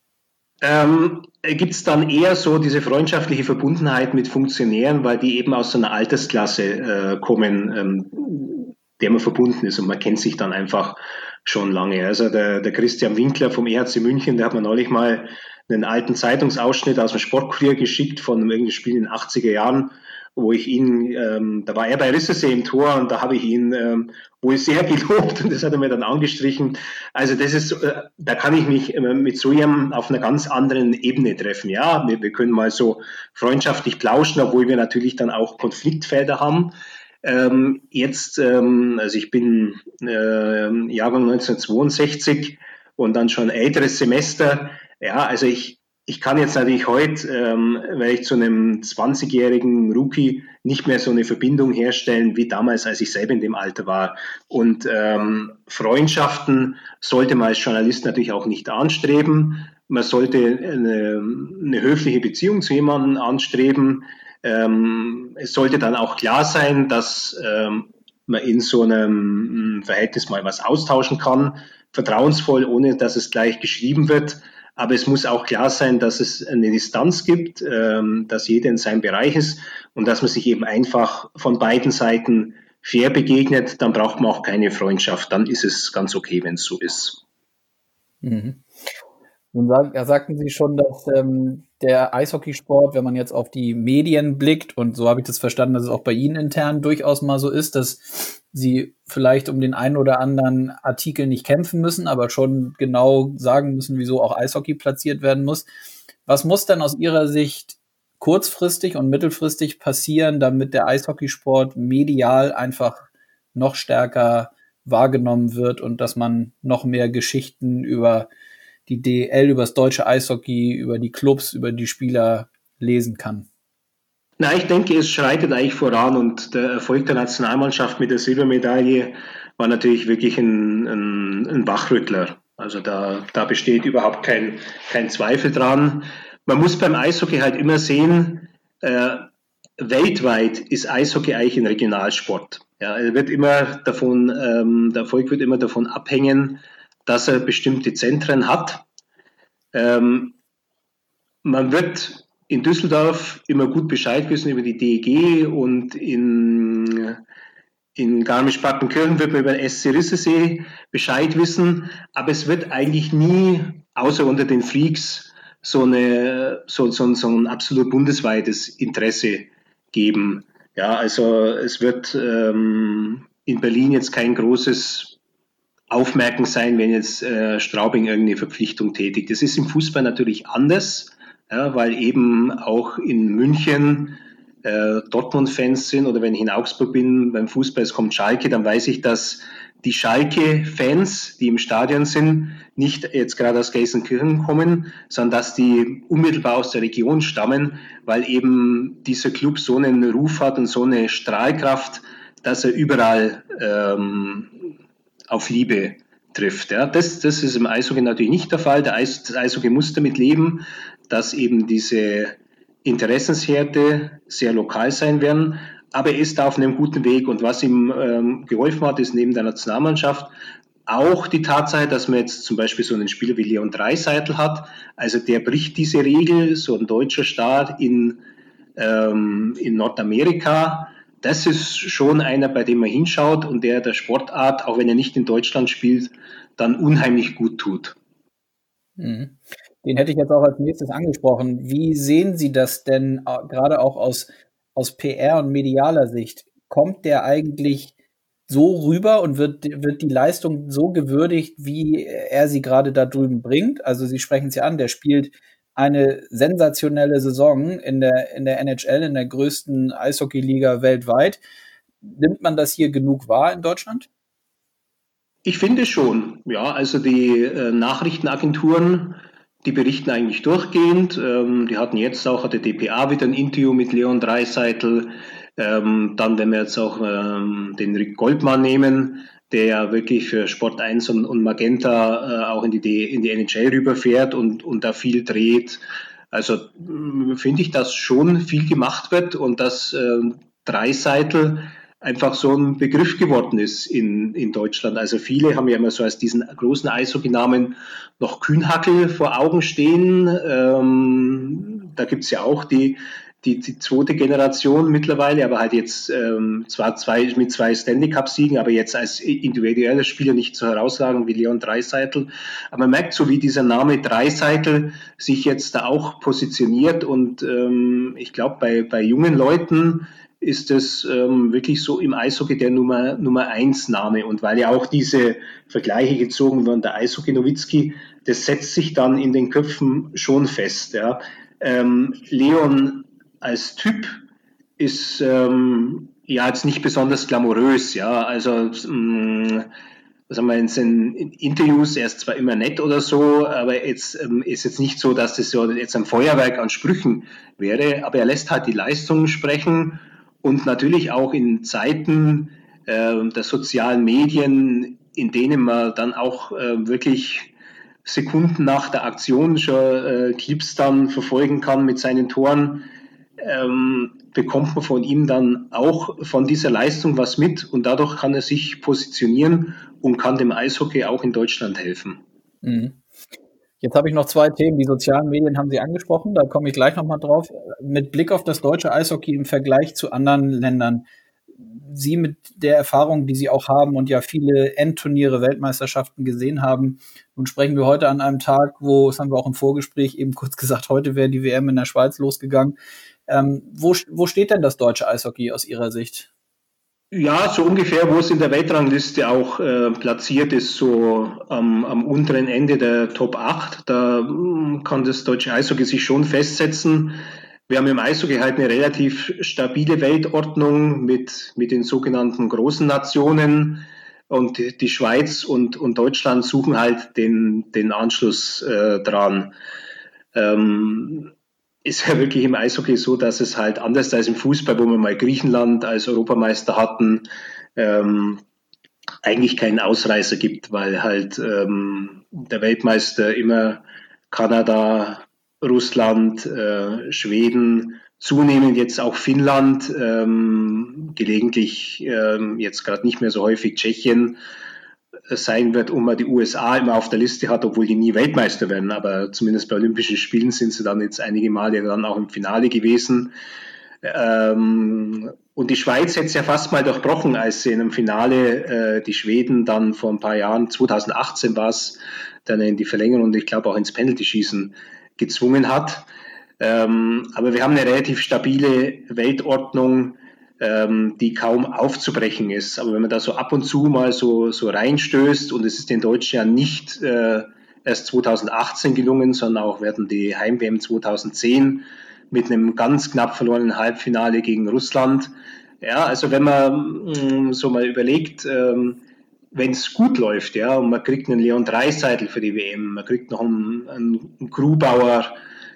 Gibt es dann eher so diese freundschaftliche Verbundenheit mit Funktionären, weil die eben aus so einer Altersklasse kommen, der man verbunden ist und man kennt sich dann einfach schon lange. Also der Christian Winkler vom EHC München, der hat mir neulich mal einen alten Zeitungsausschnitt aus dem Sportkurier geschickt von einem irgendeinem Spiel in den 80er Jahren, wo ich ihn, da war er bei Rissesee im Tor und da habe ich ihn wohl sehr gelobt und das hat er mir dann angestrichen. Also das ist, da kann ich mich mit so jemandem auf einer ganz anderen Ebene treffen. Ja, wir können mal so freundschaftlich plauschen, obwohl wir natürlich dann auch Konfliktfelder haben. Also ich bin Jahrgang 1962 und dann schon älteres Semester. Ja, also ich kann jetzt natürlich heute, weil ich zu einem 20-jährigen Rookie nicht mehr so eine Verbindung herstellen wie damals, als ich selber in dem Alter war. Und Freundschaften sollte man als Journalist natürlich auch nicht anstreben. Man sollte eine höfliche Beziehung zu jemandem anstreben. Es sollte dann auch klar sein, dass man in so einem Verhältnis mal was austauschen kann, vertrauensvoll, ohne dass es gleich geschrieben wird. Aber es muss auch klar sein, dass es eine Distanz gibt, dass jeder in seinem Bereich ist und dass man sich eben einfach von beiden Seiten fair begegnet. Dann braucht man auch keine Freundschaft. Dann ist es ganz okay, wenn es so ist. Mhm. Nun sagten Sie schon, dass der Eishockeysport, wenn man jetzt auf die Medien blickt, und so habe ich das verstanden, dass es auch bei Ihnen intern durchaus mal so ist, dass Sie vielleicht um den einen oder anderen Artikel nicht kämpfen müssen, aber schon genau sagen müssen, wieso auch Eishockey platziert werden muss. Was muss denn aus Ihrer Sicht kurzfristig und mittelfristig passieren, damit der Eishockeysport medial einfach noch stärker wahrgenommen wird und dass man noch mehr Geschichten über die DEL, über das deutsche Eishockey, über die Clubs, über die Spieler lesen kann? Na, ich denke, es schreitet eigentlich voran und der Erfolg der Nationalmannschaft mit der Silbermedaille war natürlich wirklich ein Wachrüttler. Also da besteht überhaupt kein Zweifel dran. Man muss beim Eishockey halt immer sehen, weltweit ist Eishockey eigentlich ein Regionalsport. Ja, er wird immer davon, der Erfolg wird immer davon abhängen, dass er bestimmte Zentren hat. Man wird in Düsseldorf immer gut Bescheid wissen über die DEG und in Garmisch-Partenkirchen wird man über den SC Rissesee Bescheid wissen, aber es wird eigentlich nie, außer unter den Freaks, so ein absolut bundesweites Interesse geben. Ja, also es wird in Berlin jetzt kein großes Aufmerken sein, wenn jetzt Straubing irgendeine Verpflichtung tätigt. Das ist im Fußball natürlich anders, ja, weil eben auch in München Dortmund-Fans sind oder wenn ich in Augsburg bin beim Fußball, es kommt Schalke, dann weiß ich, dass die Schalke-Fans, die im Stadion sind, nicht jetzt gerade aus Gelsenkirchen kommen, sondern dass die unmittelbar aus der Region stammen, weil eben dieser Club so einen Ruf hat und so eine Strahlkraft, dass er überall auf Liebe trifft. Ja. Das ist im Eishockey natürlich nicht der Fall. Das Eishockey muss damit leben, dass eben diese Interessenshärte sehr lokal sein werden. Aber er ist da auf einem guten Weg. Und was ihm geholfen hat, ist neben der Nationalmannschaft auch die Tatsache, dass man jetzt zum Beispiel so einen Spieler wie Leon Draisaitl hat. Also der bricht diese Regel, so ein deutscher Staat in Nordamerika. Das ist schon einer, bei dem man hinschaut und der Sportart, auch wenn er nicht in Deutschland spielt, dann unheimlich gut tut. Mhm. Den hätte ich jetzt auch als nächstes angesprochen. Wie sehen Sie das denn gerade auch aus PR und medialer Sicht? Kommt der eigentlich so rüber und wird die Leistung so gewürdigt, wie er sie gerade da drüben bringt? Also Sie sprechen es ja an, der spielt eine sensationelle Saison in der NHL, in der größten Eishockeyliga weltweit. Nimmt man das hier genug wahr in Deutschland? Ich finde schon, ja, also die Nachrichtenagenturen, die berichten eigentlich durchgehend. Die hatten jetzt auch, hat der dpa wieder ein Interview mit Leon Draisaitl. Dann, wenn wir jetzt auch den Rick Goldmann nehmen, der ja wirklich für Sport 1 und Magenta auch in die NHL rüberfährt und da viel dreht. Also finde ich, dass schon viel gemacht wird und dass Dreiseitel einfach so ein Begriff geworden ist in Deutschland. Also viele haben ja immer so als diesen großen Eishockey-Namen noch Kühnhackel vor Augen stehen. Da gibt's ja auch die zweite Generation mittlerweile, aber halt jetzt zwar mit zwei Stanley Cup-Siegen, aber jetzt als individueller Spieler nicht so herausragend wie Leon Draisaitl. Aber man merkt so, wie dieser Name Draisaitl sich jetzt da auch positioniert und ich glaube, bei jungen Leuten ist es wirklich so im Eishockey der Nummer 1 Name. Und weil ja auch diese Vergleiche gezogen werden, der Eishockey Nowitzki, das setzt sich dann in den Köpfen schon fest. Ja. Leon als Typ ist ja jetzt nicht besonders glamourös, ja. Also was haben wir in seinen Interviews, er ist zwar immer nett oder so, aber jetzt ist jetzt nicht so, dass das so jetzt ein Feuerwerk an Sprüchen wäre, aber er lässt halt die Leistungen sprechen und natürlich auch in Zeiten der sozialen Medien, in denen man dann auch wirklich Sekunden nach der Aktion schon Clips dann verfolgen kann mit seinen Toren, bekommt man von ihm dann auch von dieser Leistung was mit und dadurch kann er sich positionieren und kann dem Eishockey auch in Deutschland helfen. Mhm. Jetzt habe ich noch 2 Themen. Die sozialen Medien haben Sie angesprochen, da komme ich gleich nochmal drauf. Mit Blick auf das deutsche Eishockey im Vergleich zu anderen Ländern, Sie mit der Erfahrung, die Sie auch haben und ja viele Endturniere, Weltmeisterschaften gesehen haben, nun sprechen wir heute an einem Tag, das haben wir auch im Vorgespräch eben kurz gesagt, heute wäre die WM in der Schweiz losgegangen. Wo steht denn das deutsche Eishockey aus Ihrer Sicht? Ja, so ungefähr, wo es in der Weltrangliste auch platziert ist, so am unteren Ende der Top 8. Da kann das deutsche Eishockey sich schon festsetzen. Wir haben im Eishockey halt eine relativ stabile Weltordnung mit den sogenannten großen Nationen. Und die Schweiz und Deutschland suchen halt den Anschluss dran. Ist ja wirklich im Eishockey so, dass es halt anders als im Fußball, wo wir mal Griechenland als Europameister hatten, eigentlich keinen Ausreißer gibt, weil halt der Weltmeister immer Kanada, Russland, Schweden, zunehmend jetzt auch Finnland, gelegentlich jetzt gerade nicht mehr so häufig Tschechien sein wird und man die USA immer auf der Liste hat, obwohl die nie Weltmeister werden. Aber zumindest bei Olympischen Spielen sind sie dann jetzt einige Male dann auch im Finale gewesen. Und die Schweiz hätte es ja fast mal durchbrochen, als sie in einem Finale die Schweden dann vor ein paar Jahren, 2018 war es, dann in die Verlängerung und ich glaube auch ins Penalty-Schießen gezwungen hat. Aber wir haben eine relativ stabile Weltordnung, die kaum aufzubrechen ist. Aber wenn man da so ab und zu mal so reinstößt und es ist den Deutschen ja nicht erst 2018 gelungen, sondern auch werden die Heim-WM 2010 mit einem ganz knapp verlorenen Halbfinale gegen Russland. Ja, also wenn man so mal überlegt, wenn es gut läuft, ja, und man kriegt einen Leon Draisaitl für die WM, man kriegt noch einen Grubauer,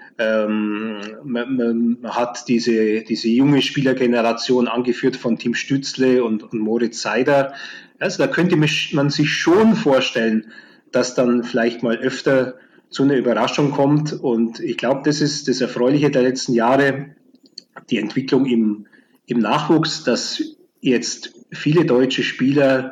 man hat diese junge Spielergeneration angeführt von Tim Stützle und Moritz Seider. Also da könnte man sich schon vorstellen, dass dann vielleicht mal öfter zu einer Überraschung kommt. Und ich glaube, das ist das Erfreuliche der letzten Jahre, die Entwicklung im Nachwuchs, dass jetzt viele deutsche Spieler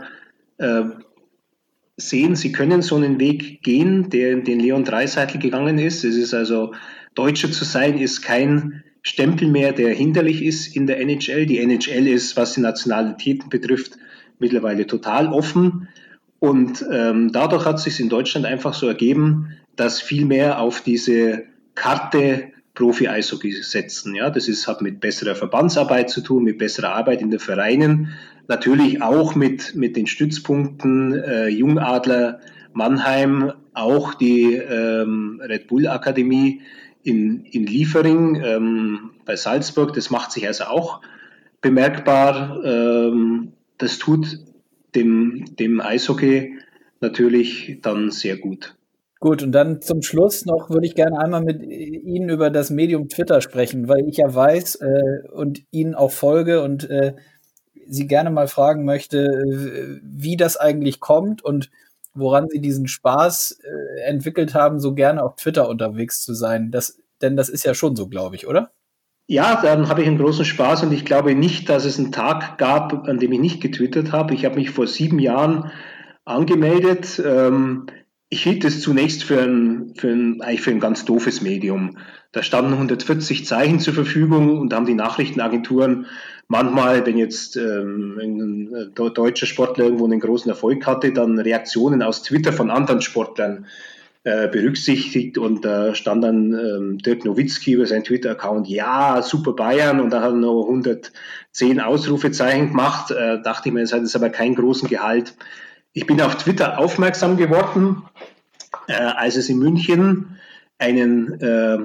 sehen, sie können so einen Weg gehen, den Leon Draisaitl gegangen ist. Es ist also, Deutscher zu sein, ist kein Stempel mehr, der hinderlich ist in der NHL. Die NHL ist, was die Nationalitäten betrifft, mittlerweile total offen. Und dadurch hat es sich in Deutschland einfach so ergeben, dass viel mehr auf diese Karte Profi-Eishockey setzen. Ja, hat mit besserer Verbandsarbeit zu tun, mit besserer Arbeit in den Vereinen, natürlich auch mit den Stützpunkten Jungadler Mannheim, auch die Red Bull Akademie in Liefering bei Salzburg. Das macht sich also auch bemerkbar. Das tut dem Eishockey natürlich dann sehr gut. Gut, und dann zum Schluss noch würde ich gerne einmal mit Ihnen über das Medium Twitter sprechen, weil ich ja weiß und Ihnen auch folge und Sie gerne mal fragen möchte, wie das eigentlich kommt und woran Sie diesen Spaß entwickelt haben, so gerne auf Twitter unterwegs zu sein. Denn das ist ja schon so, glaube ich, oder? Ja, dann habe ich einen großen Spaß und ich glaube nicht, dass es einen Tag gab, an dem ich nicht getwittert habe. Ich habe mich vor 7 Jahren angemeldet. Ich hielt es zunächst eigentlich für ein ganz doofes Medium. Da standen 140 Zeichen zur Verfügung und haben die Nachrichtenagenturen manchmal, wenn jetzt ein deutscher Sportler irgendwo einen großen Erfolg hatte, dann Reaktionen aus Twitter von anderen Sportlern berücksichtigt und da stand dann Dirk Nowitzki über seinen Twitter-Account, ja, super Bayern und da hat er noch 110 Ausrufezeichen gemacht, dachte ich mir, das hat jetzt aber keinen großen Gehalt. Ich bin auf Twitter aufmerksam geworden, als es in München einen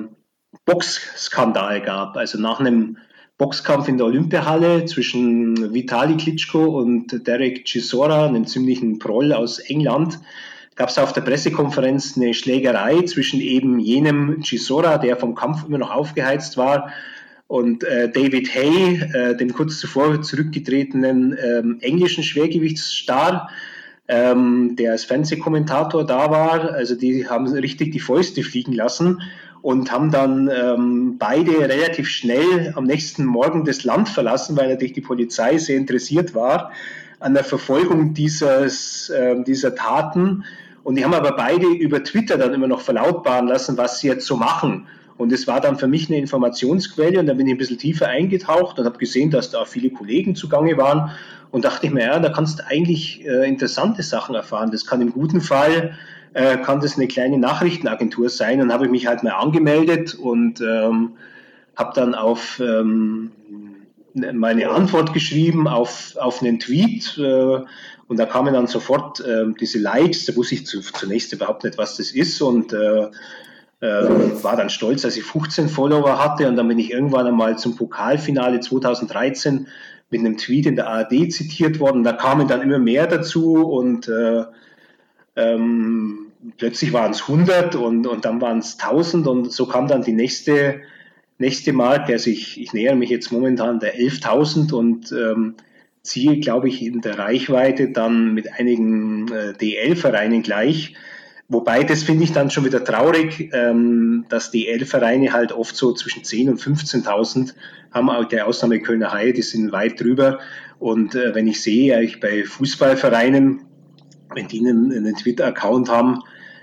Boxskandal gab, also nach einem Boxkampf in der Olympiahalle zwischen Vitali Klitschko und Derek Chisora, einem ziemlichen Proll aus England, gab es auf der Pressekonferenz eine Schlägerei zwischen eben jenem Chisora, der vom Kampf immer noch aufgeheizt war, und David Hay, dem kurz zuvor zurückgetretenen englischen Schwergewichtsstar, der als Fernsehkommentator da war. Also die haben richtig die Fäuste fliegen lassen und haben dann beide relativ schnell am nächsten Morgen das Land verlassen, weil natürlich die Polizei sehr interessiert war an der Verfolgung dieser Taten. Und die haben aber beide über Twitter dann immer noch verlautbaren lassen, was sie jetzt so machen. Und es war dann für mich eine Informationsquelle und da bin ich ein bisschen tiefer eingetaucht und habe gesehen, dass da viele Kollegen zugange waren und dachte ich mir, ja, da kannst du eigentlich interessante Sachen erfahren. Das kann im guten Fall kann das eine kleine Nachrichtenagentur sein. Dann habe ich mich halt mal angemeldet und habe dann auf meine Antwort geschrieben auf einen Tweet und da kamen dann sofort diese Likes. Da wusste ich zunächst überhaupt nicht, was das ist und war dann stolz, dass ich 15 Follower hatte und dann bin ich irgendwann einmal zum Pokalfinale 2013 mit einem Tweet in der ARD zitiert worden. Da kamen dann immer mehr dazu und plötzlich waren es 100 und dann waren es 1000 und so kam dann die nächste Marke. Also ich nähere mich jetzt momentan der 11.000 und ziehe, glaube ich, in der Reichweite dann mit einigen DL-Vereinen gleich. Wobei, das finde ich dann schon wieder traurig, dass DL-Vereine halt oft so zwischen 10.000 und 15.000 haben, auch der Ausnahme Kölner Haie, die sind weit drüber. Und wenn ich sehe, eigentlich bei Fußballvereinen, wenn die einen Twitter-Account haben,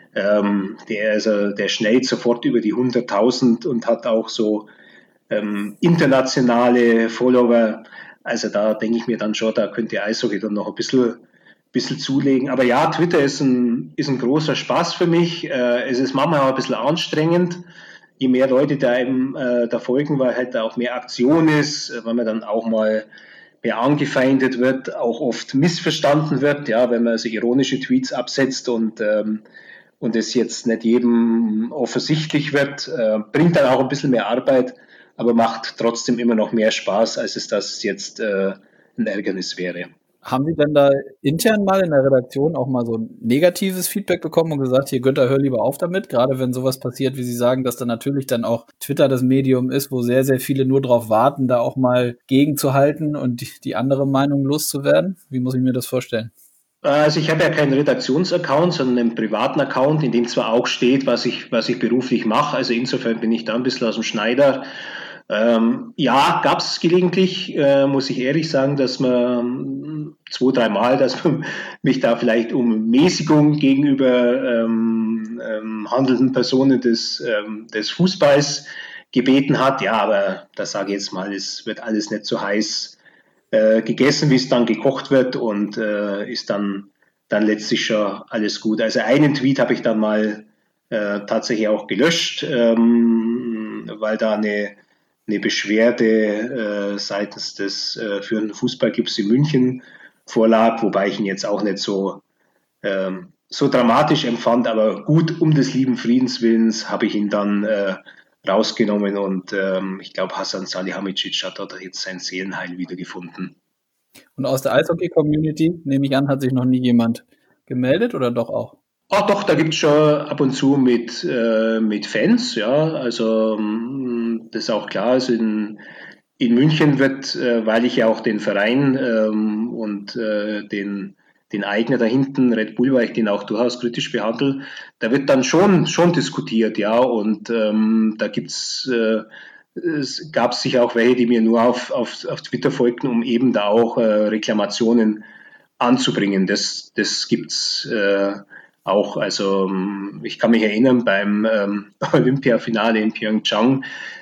der schnellt sofort über die 100.000 und hat auch so internationale Follower. Also da denke ich mir dann schon, da könnte Eishockey dann noch ein bisschen zulegen. Aber ja, Twitter ist ein großer Spaß für mich. Es ist manchmal auch ein bisschen anstrengend. Je mehr Leute da eben da folgen, weil halt da auch mehr Aktion ist, weil man dann auch mal mehr angefeindet wird, auch oft missverstanden wird, ja, wenn man also ironische Tweets absetzt und es jetzt nicht jedem offensichtlich wird, bringt dann auch ein bisschen mehr Arbeit, aber macht trotzdem immer noch mehr Spaß, als es das jetzt ein Ärgernis wäre. Haben Sie denn da intern mal in der Redaktion auch mal so ein negatives Feedback bekommen und gesagt, hier Günther, hör lieber auf damit, gerade wenn sowas passiert, wie Sie sagen, dass dann natürlich dann auch Twitter das Medium ist, wo sehr, sehr viele nur drauf warten, da auch mal gegenzuhalten und die andere Meinung loszuwerden? Wie muss ich mir das vorstellen? Also ich habe ja keinen Redaktionsaccount, sondern einen privaten Account, in dem zwar auch steht, was ich beruflich mache. Also insofern bin ich da ein bisschen aus dem Schneider. Ja, gab es gelegentlich, muss ich ehrlich sagen, dass man 2, 3 Mal, dass man mich da vielleicht um Mäßigung gegenüber handelnden Personen des Fußballs gebeten hat. Ja, aber das sage ich jetzt mal, es wird alles nicht so heiß gegessen, wie es dann gekocht wird und ist dann letztlich schon alles gut. Also einen Tweet habe ich dann mal tatsächlich auch gelöscht, weil da eine Beschwerde seitens des führenden Fußballclubs in München vorlag, wobei ich ihn jetzt auch nicht so dramatisch empfand, aber gut um des lieben Friedens Willens habe ich ihn dann rausgenommen und ich glaube Hasan Salihamidzic hat dort jetzt sein Seelenheil wiedergefunden. Und aus der Eishockey-Community, nehme ich an, hat sich noch nie jemand gemeldet oder doch auch? Ah, doch, da gibt's schon ab und zu mit Fans, ja. Also das ist auch klar. Also in München wird, weil ich ja auch den Verein und den Eigner da hinten, Red Bull, weil ich den auch durchaus kritisch behandle, da wird dann schon diskutiert, ja. Und da es gab sicher auch welche, die mir nur auf Twitter folgten, um eben da auch Reklamationen anzubringen. Das gibt's auch. Also ich kann mich erinnern beim Olympiafinale in Pyeongchang,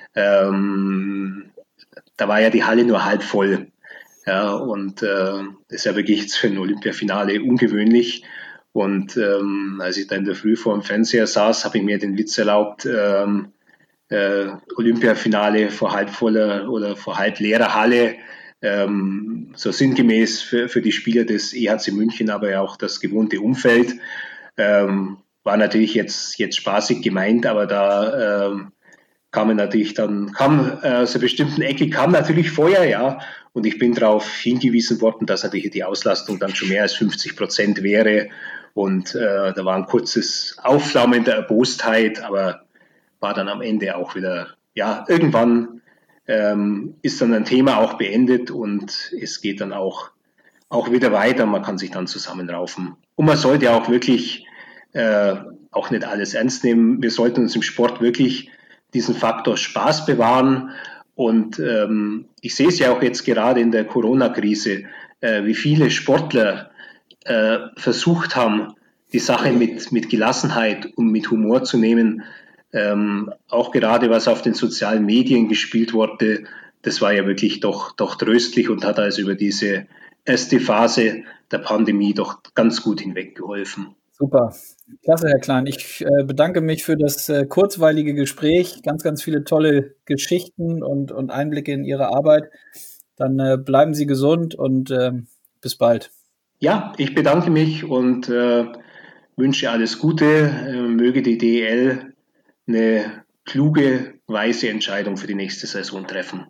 da war ja die Halle nur halb voll. Ja, und das ist ja wirklich jetzt für ein Olympiafinale ungewöhnlich. Und als ich da in der Früh vor dem Fernseher saß, habe ich mir den Witz erlaubt, Olympiafinale vor halb voller oder vor halb leerer Halle, so sinngemäß für die Spieler des EHC München, aber ja auch das gewohnte Umfeld. War natürlich jetzt spaßig gemeint, aber da kamen natürlich dann, kam aus einer bestimmten Ecke, kam natürlich Feuer, ja. Und ich bin darauf hingewiesen worden, dass natürlich die Auslastung dann schon mehr als 50% wäre. Und da war ein kurzes Aufflammen der Erbostheit, aber war dann am Ende auch wieder, ja, irgendwann ist dann ein Thema auch beendet und es geht dann auch wieder weiter. Man kann sich dann zusammenraufen. Und man sollte auch wirklich auch nicht alles ernst nehmen. Wir sollten uns im Sport wirklich diesen Faktor Spaß bewahren. Und ich sehe es ja auch jetzt gerade in der Corona-Krise, wie viele Sportler versucht haben, die Sache mit Gelassenheit und mit Humor zu nehmen. Auch gerade was auf den sozialen Medien gespielt wurde, das war ja wirklich doch tröstlich und hat also über diese erste Phase der Pandemie doch ganz gut hinweggeholfen. Super. Klasse, Herr Klein. Ich bedanke mich für das kurzweilige Gespräch. Ganz, ganz viele tolle Geschichten und Einblicke in Ihre Arbeit. Dann bleiben Sie gesund und bis bald. Ja, ich bedanke mich und wünsche alles Gute. Möge die DEL eine kluge, weise Entscheidung für die nächste Saison treffen.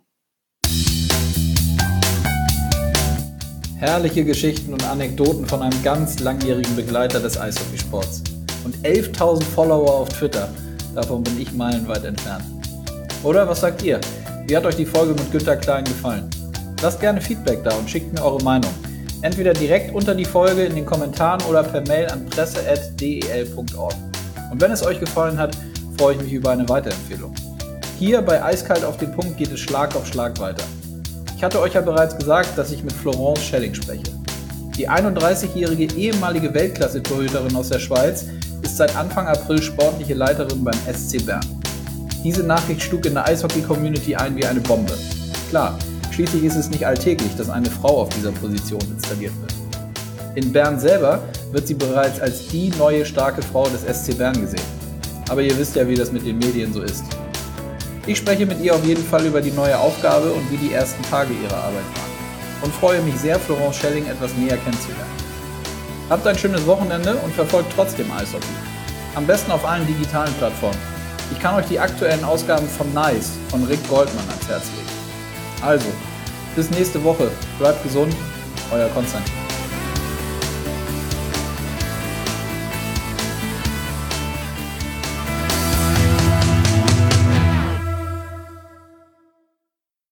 Herrliche Geschichten und Anekdoten von einem ganz langjährigen Begleiter des Eishockeysports. Und 11.000 Follower auf Twitter. Davon bin ich meilenweit entfernt. Oder was sagt ihr? Wie hat euch die Folge mit Günter Klein gefallen? Lasst gerne Feedback da und schickt mir eure Meinung. Entweder direkt unter die Folge in den Kommentaren oder per Mail an presse@del.org. Und wenn es euch gefallen hat, freue ich mich über eine Weiterempfehlung. Hier bei Eiskalt auf den Punkt geht es Schlag auf Schlag weiter. Ich hatte euch ja bereits gesagt, dass ich mit Florence Schelling spreche. Die 31-jährige ehemalige Weltklasse-Torhüterin aus der Schweiz ist seit Anfang April sportliche Leiterin beim SC Bern. Diese Nachricht schlug in der Eishockey-Community ein wie eine Bombe. Klar, schließlich ist es nicht alltäglich, dass eine Frau auf dieser Position installiert wird. In Bern selber wird sie bereits als die neue starke Frau des SC Bern gesehen. Aber ihr wisst ja, wie das mit den Medien so ist. Ich spreche mit ihr auf jeden Fall über die neue Aufgabe und wie die ersten Tage ihrer Arbeit waren. Und freue mich sehr, Florence Schelling etwas näher kennenzulernen. Habt ein schönes Wochenende und verfolgt trotzdem Eishockey. Am besten auf allen digitalen Plattformen. Ich kann euch die aktuellen Ausgaben von Nice von Rick Goldman ans Herz legen. Also, bis nächste Woche. Bleibt gesund, euer Konstantin.